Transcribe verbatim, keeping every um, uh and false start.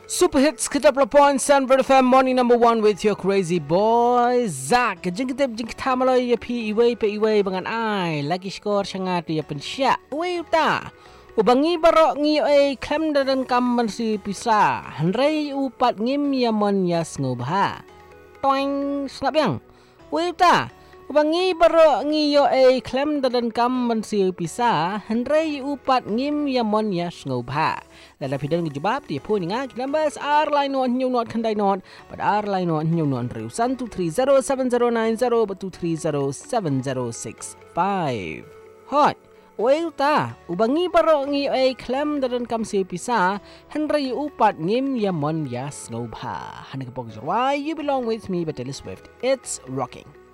Super hits kita point Sanford F M morning number one with your crazy boy Zach. Jeng kita jeng kita malay ya pi iway pe iway bangan ai lagi skor sangat ya pensya. Iway uta. Ubangi barok ngi ay klem dan kam si pisa. Henry upat ngim ya mon yas ngubha. Toing snap yang. Iway uta. Ubangi barok ngi yo ay klem dan kam si pisa. Henry upat ngim ya mon yas ngubha. Lala pidan ngejebab dia pun ingat numbers R line not new not kandai not but R line not new not riu one two three zero seven zero nine zero but two three zero seven zero six five. Hot. Well ta ubangi baro ngi ay klem dan kam si pisa Henry upat ngim ya mon ya snowba. Hanakapog why you belong with me but Taylor Swift. It's rocking.